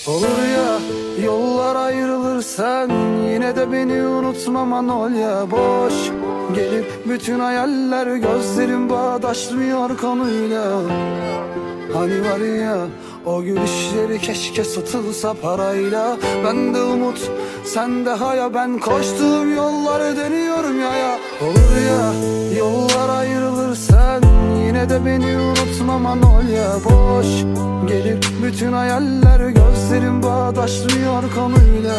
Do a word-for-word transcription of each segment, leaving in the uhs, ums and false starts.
Olur ya yollar ayrılır, sen yine de beni unutma Manolya. Boş gelip bütün hayaller, gözlerim bağdaşmıyor konuyla. Hani var ya o gülüşleri keşke satılsa parayla. Ben de umut, sen de haya, ben koştuğum yolları dönüyorum ya ya. Olur ya yollar ayrılır, sen yine de beni unutma Manolya. Boş gelir bütün hayaller, gözlerim bağdaşmıyor konuyla.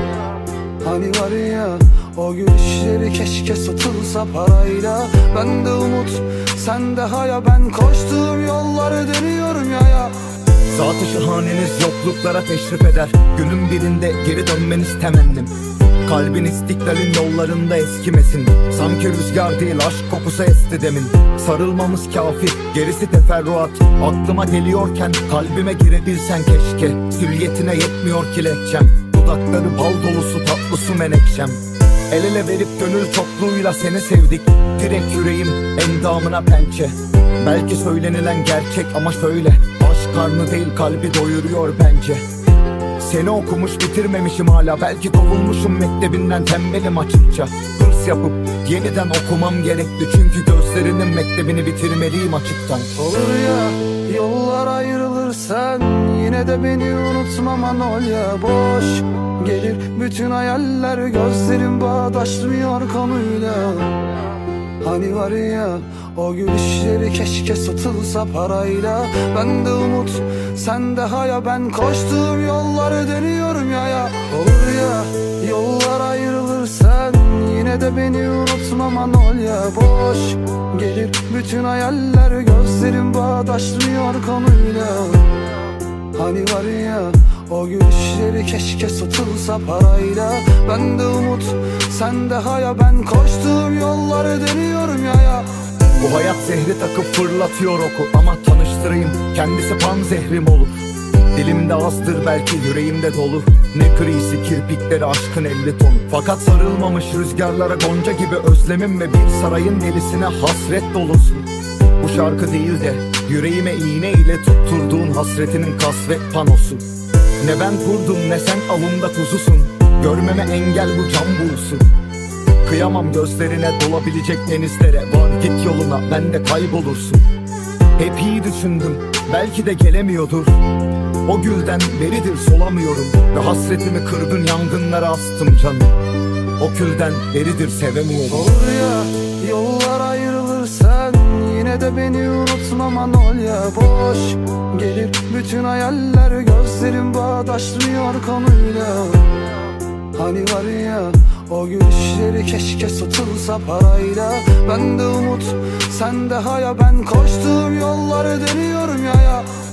Hani var ya o gülüşleri keşke satılsa parayla. Ben de umut, sen de haya, ben koştuğum yolları dönüyorum ya ya. Zat-ı şahaneniz yokluklara teşrif eder, günün birinde geri dönmeniz temennim. Kalbin istiklalin yollarında eskimesin, sanki rüzgar değil aşk kokusu esti demin. Sarılmamız kafi, gerisi teferruat. Aklıma geliyorken kalbime girebilsen keşke. Süliyetine yetmiyor ki lehçem, dudakları bal dolusu tatlı su menekşem. El ele verip gönül çokluğuyla seni sevdik, direkt yüreğim endamına pençe. Belki söylenilen gerçek ama şöyle, aşk karnı değil kalbi doyuruyor bence. Seni okumuş bitirmemişim hala, belki kovulmuşum mektebinden, tembelim açıkça. Hırs yapıp yeniden okumam gerekti, çünkü gözlerinin mektebini bitirmeliyim açıktan. Olur ya yollar ayrılır, sen yine de beni unutma Manolya. Boş gelir bütün hayaller, gözlerim bağdaşmıyor konuyla. Hani var ya o gülüşleri keşke satılsa parayla. Ben de umut, sen de haya, ben koştuğum yolları dönüyorum ya ya. Olur ya yollar ayrılır, sen yine de beni unutma Manolya. Boş gelir bütün hayaller, gözlerim bağdaşmıyor konuyla. Hani var ya o gülüşleri keşke satılsa parayla. Ben de umut, sen de haya, ben koştuğum yolları dönüyorum ya ya. Bu hayat zehri takıp fırlatıyor oku, ama tanıştırayım, kendisi pan zehrim olur. Dilimde azdır belki, yüreğimde dolu. Ne grisi kirpikleri aşkın elli ton. Fakat sarılmamış rüzgarlara gonca gibi özlemim ve bir sarayın delisine hasret dolusun. Bu şarkı değil de yüreğime iğne ile tutturduğun hasretinin kasvet panosu. Ne ben kurdum ne sen avımda kuzusun, görmeme engel bu can bulsun. Kıyamam gözlerine dolabilecek denizlere, var git yoluna, ben de kaybolursun. Hep iyi düşündüm, belki de gelemiyordur. O gülden beridir solamıyorum, ve hasretimi kırgın yangınlara astım canım. O külden beridir sevemiyorum. Olur ya yollar ayrılır, sen yine de beni unutma Manolya. Boş gelir bütün hayaller, gözlerim bağdaşmıyor konuyla. Hani var ya o gülüşleri keşke satılsa parayla. Ben de umut, sen de haya, ben koştuğum yolları dönüyorum ya ya.